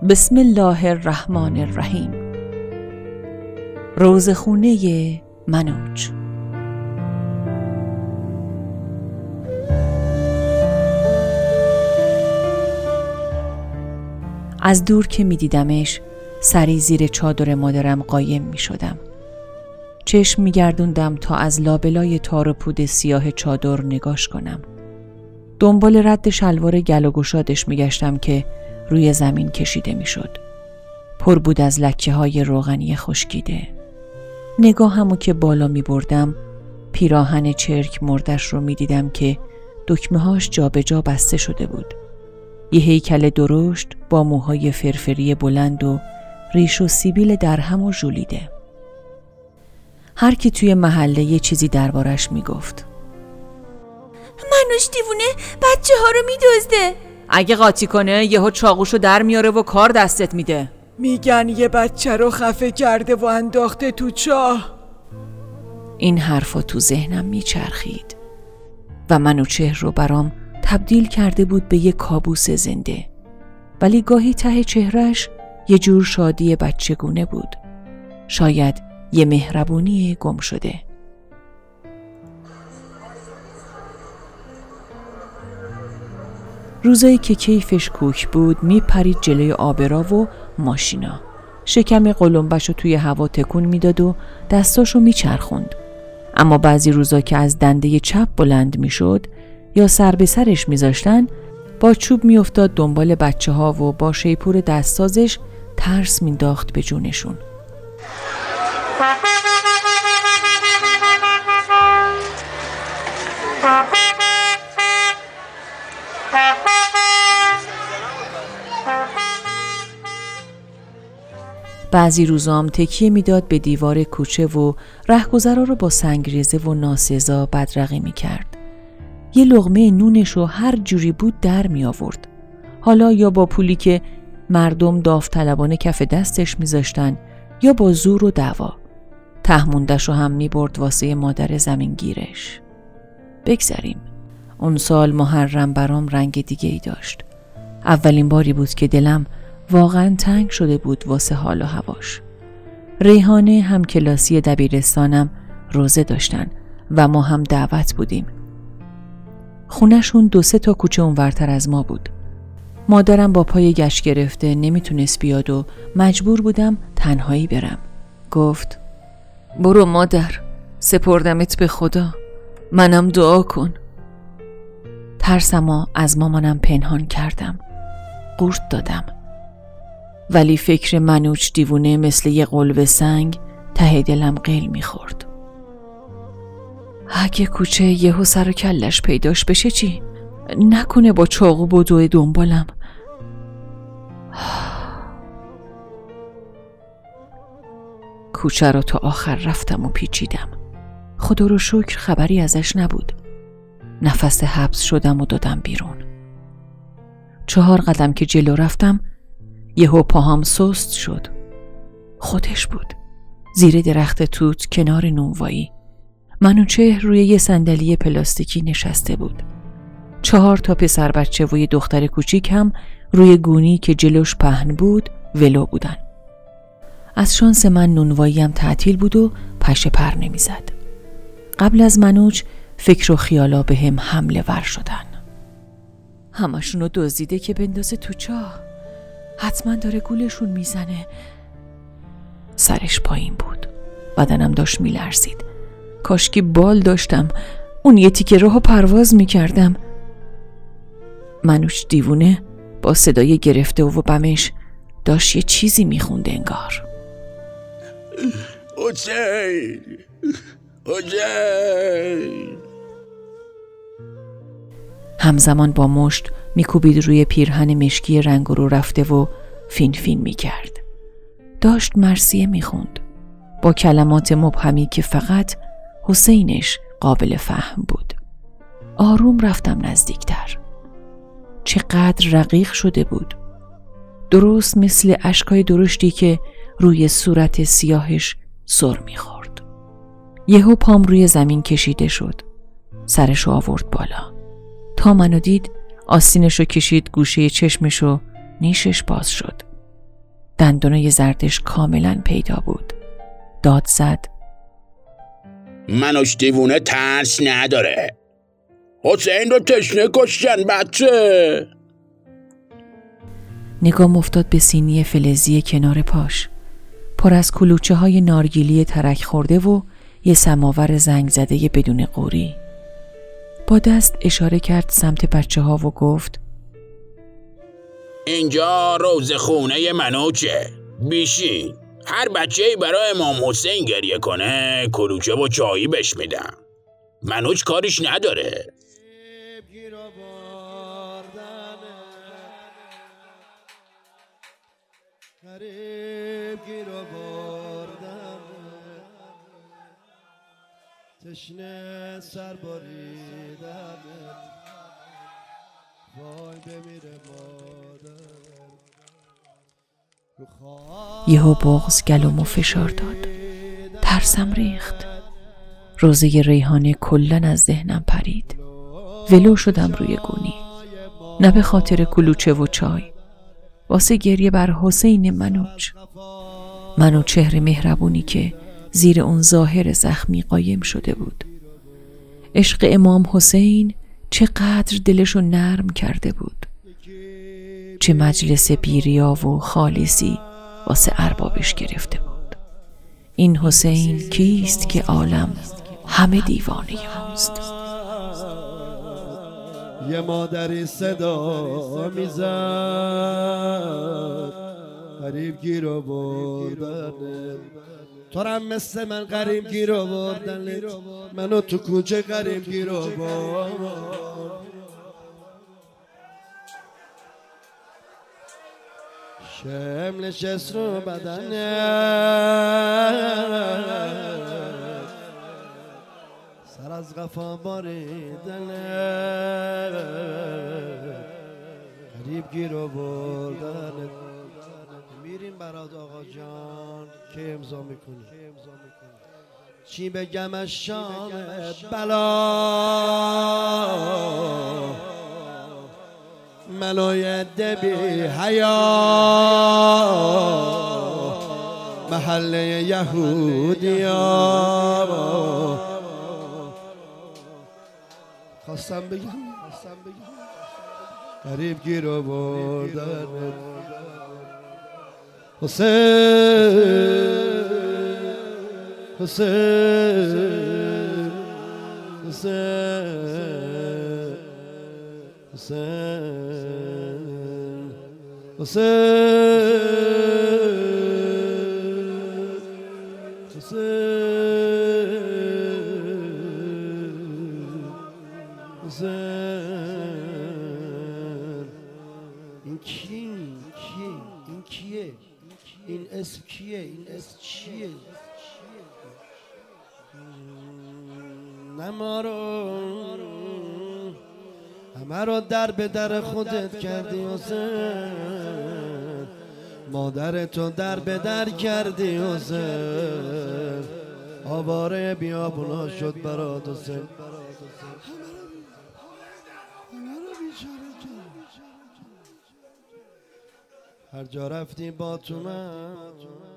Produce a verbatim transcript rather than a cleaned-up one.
بسم الله الرحمن الرحیم. روزخونه منوچ. از دور که می دیدمش سری زیر چادر مادرم قایم می شدم. چشم می گردوندم تا از لابلای تار و پود سیاه چادر نگاش کنم. دنبال رد شلوار گل و گشادش می گشتم که روی زمین کشیده می شد. پر بود از لکه های روغنی خشکیده. نگاهمو که بالا می بردم پیراهن چرک مردش رو می دیدم که دکمه هاش جا به جا بسته شده بود. یه هیکل درشت با موهای فرفری بلند و ریش و سیبیل درهم و ژولیده. هر کی توی محله یه چیزی دربارش می گفت. منوچ دیوونه بچه ها رو می دزده. اگه قاطی کنه یهو چاقوشو در میاره و کار دستت میده. میگن یه بچه رو خفه کرده و انداخته تو چاه. این حرفا تو ذهنم میچرخید و منوچهر رو برام تبدیل کرده بود به یه کابوس زنده، ولی گاهی ته چهرش یه جور شادی بچگونه بود، شاید یه مهربونی گم شده. روزایی که کیفش کوک بود میپرید جلوی آبرا و ماشینا، شکم قلمبشو توی هوا تکون میداد و دستاشو میچرخوند. اما بعضی روزا که از دنده چپ بلند میشد یا سر به سرش میذاشتن، با چوب میافتاد دنبال بچه ها و با شیپور دستازش ترس مینداخت به جونشون. بعضی روزام تکیه میداد به دیوار کوچه و رهگذرا رو با سنگریزه و ناسزا بدرقه میکرد. یه لقمه نونشو هر جوری بود در می آورد. حالا یا با پولی که مردم داوطلبانه کف دستش میذاشتن یا با زور و دعوا. تهموندشو هم می برد واسه مادر زمینگیرش. بگذریم. اون سال محرم برام رنگ دیگه ای داشت. اولین باری بود که دلم واقعا تنگ شده بود واسه حال و هواش. ریحانه هم کلاسی دبیرستانم روزه داشتن و ما هم دعوت بودیم. خونشون دو سه تا کوچه اونورتر از ما بود. مادرم با پای گشت گرفته نمیتونست بیاد و مجبور بودم تنهایی برم. گفت برو مادر، سپردمت به خدا، منم دعا کن. ترسمو از مامانم پنهان کردم. قورت دادم. ولی فکر منوچ دیوونه مثل یه قلب سنگ ته دلم قیل میخورد. اگه کوچه یهو سر و کلش پیداش بشه چی؟ نکنه با چاقو بدوه دنبالم. کوچه رو تا آخر رفتم و پیچیدم. خدا رو شکر خبری ازش نبود. نفس حبس شدم و دادم بیرون. چهار قدم که جلو رفتم یهو پاهام سست شد. خودش بود. زیر درخت توت کنار نونوایی. منوچهر روی یه صندلی پلاستیکی نشسته بود. چهار تا پسر بچه و یه دختر کوچیک هم روی گونی که جلوش پهن بود ولو بودن. از شانس من نونواییم تعطیل بود و پشه پر نمی زد. قبل از منوچ فکر و خیالا به هم حمله ور شدن. همشونو دزدیده که بندازه تو چاه. حتما داره گولشون میزنه. سرش پایین بود. بدنم داشت میلرزید. کاشکی بال داشتم. اون یه تیکه راهو پرواز میکردم. منوچ دیوونه با صدای گرفته و بمش داشت یه چیزی میخونده انگار. حسین حسین. همزمان با مشت میکوبید روی پیرهن مشکی رنگ رو رفته و فین فین میکرد. داشت مرثیه میخوند با کلمات مبهمی که فقط حسینش قابل فهم بود. آروم رفتم نزدیکتر. چقدر رقیق شده بود. درست مثل اشکای درشتی که روی صورت سیاهش سر میخورد. یهو پام روی زمین کشیده شد. سرشو آورد بالا. تا منو دید آستینشو کشید گوشه چشمشو، نیشش باز شد. دندانای زردش کاملا پیدا بود. داد زد: منوش دیوونه ترس نداره. حسین رو تشنه کشتن بچه. نگام افتاد به سینی فلزی کنار پاش، پر از کلوچه های نارگیلی ترک خورده و یه سماور زنگ زده بدون قوری. با دست اشاره کرد سمت بچه ها و گفت: اینجا روز خونه منوچه. بیشین. هر بچه‌ای برای امام حسین گریه کنه کلوچه و چایی بهش میدم. منوچ کارش نداره. تشنه سر بریدن وای بمیره مادر. یهو بغض گلومو فشار داد. ترسم ریخت. روزه ریحانه کلن از ذهنم پرید. ولو شدم روی گونی. نه به خاطر کلوچه و چای، واسه گریه بر حسین منوچ. منو چهره مهربونی که زیر اون ظاهر زخمی قایم شده بود. عشق امام حسین چقدر دلشو نرم کرده بود. چه مجلس بیریا و خالصی واسه اربابش گرفته بود. این حسین کیست که عالم همه دیوانه اوست؟ یه مادری صدا میزد غریب گیر آوردن تو رم مثل من غریب گیر آوردن منو تو کوچه غریب گیر آوردن. شم نشست رو بدن سر از قفا باریدن غریب گیر آوردن. میریم برات آقا جان که امضا میکنی. چی بگم از شام بلا منوی دبی حیا محله یهودیا. خواستم بگم غریب گیر آوردن حسین حسین حسین حسین حسین. این کی؟ این کیه؟ این اسم کیه؟ این اسم چیه؟ نمارو همه رو در به در خودت کردی حسین. مادر تو در به در کردی حسین. آواره بیابونا شد برات حسین. هر جا رفتی با تو من